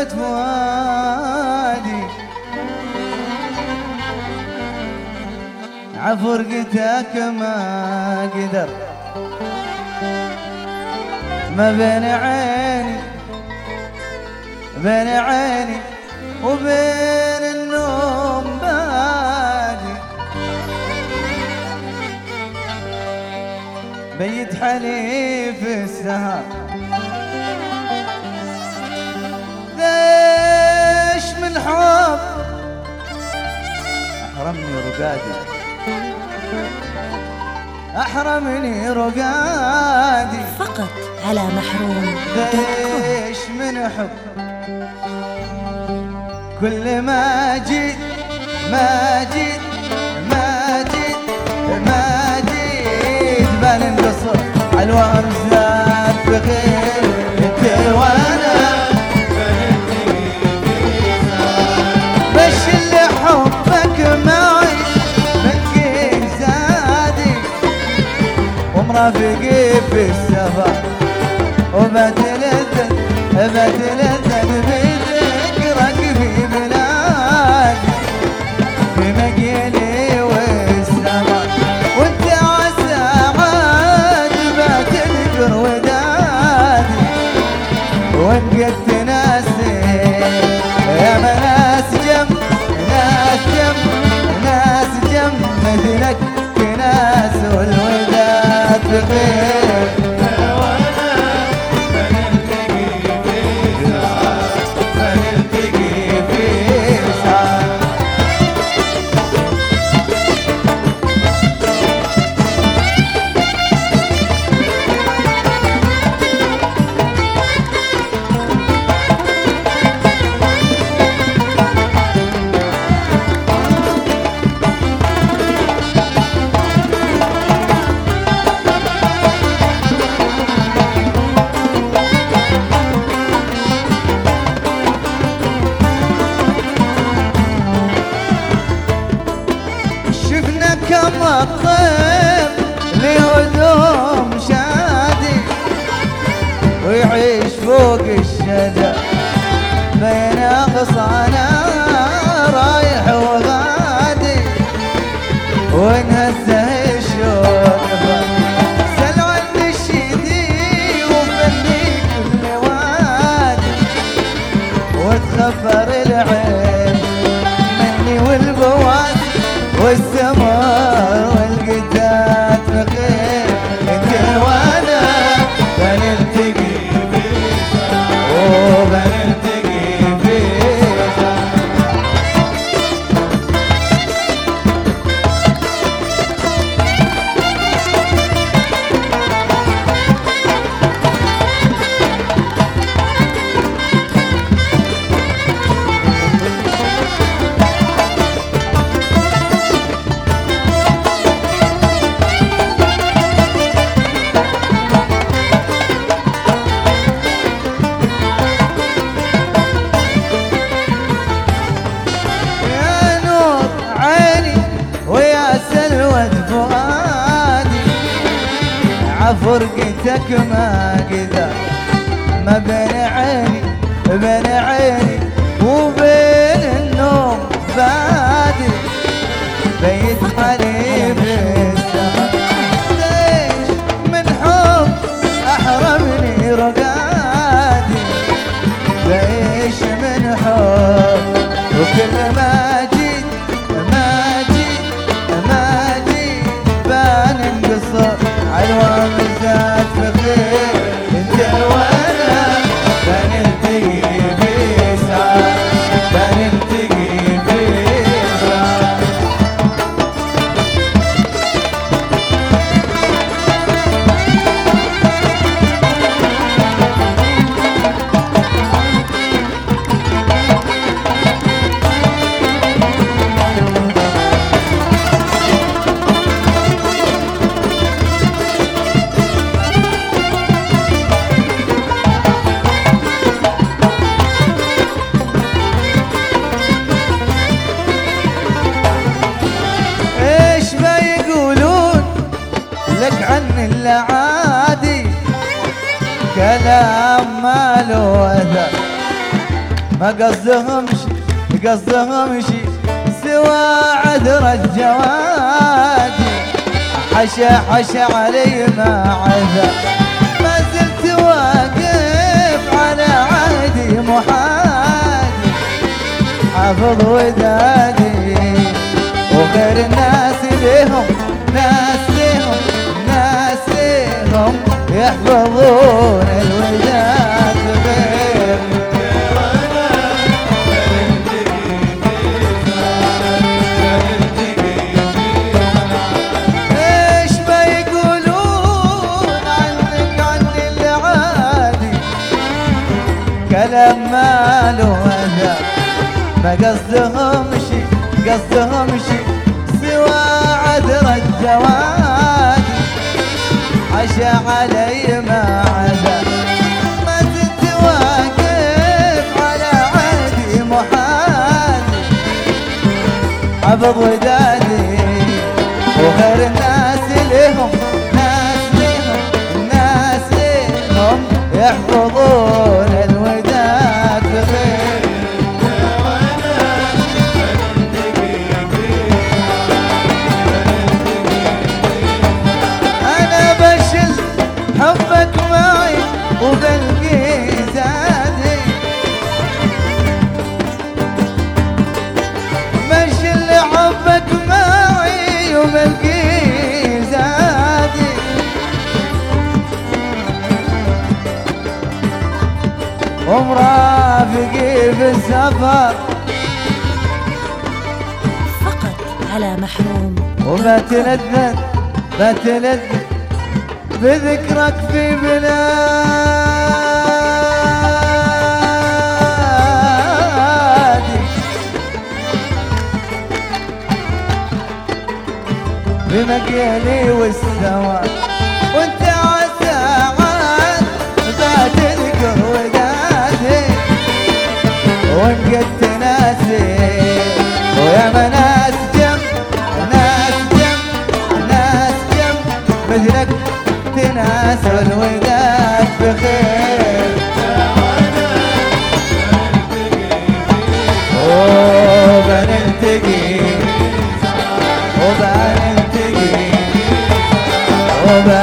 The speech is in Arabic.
سلوة فؤادي عفرقتك ما قدر ما بين عيني وبين النوم بادي بيت حليف السهر ليش من حب أحرمني رقادي فقط على محروم. ليش من حب كل ما جيت بننقصر علوام زاد بخير انت وانا بش اللي حبك معي من زادي ومرافقي في السفر وبتلذذ بذكرك في بلادي في مقيلي والسماء وانت عسى عاد بتذكر ودادي وان قد تناسي يا ناس جم مثلك تناس والوداد بخير كما الطير لهدوم شادي ويعيش فوق الشجر بين أغصانا رايح وغادي ونهزه الشوق سل عن الشدي وفني كل وادي وتخبر العين مني والبوادي والسمر والقتات بخير انت وانا بنلتقي في فرقتك ما قدر ما بين عيني وبين النوم بادي بيت حليف السهر ليش من حب أحرمني رقادي ليش من حب وكل ما جيت بننقصر علوام زاد بخير انت وانا بنلتقي في ساعة لك عن العادي كلام ما له اثر ما قصدهم شي سوى عذر الجواد. حشا علي ما عذر، ما زلت واقف على عهدي محادي، حافظ ودادي وغير الناس لهم ناس لهم يحفظون الوداد غير. ايش ما يقولون عنك عن العادي، كلام ما له اذى، ما قصدهم شي سوى عذر الجواد. عشا علي ما عدا، ما زلت واقف على عهدي محادي، حفظ ودادي وغير الناس لهم يحفظون الوداد بخير. أنا بشل حبك معي وبلقي زادي، بشل حبك معي وبلقي زادي، ومرافقي في السفر فقط على محروم. وما تلذذ بذكرك في بلادي، بمكيالي والسوا وانت عالساعات بتذكر ودادي، وان قد تناسي ويا ناس جنب مثلك تناس الوداد بخير. وبنلتقي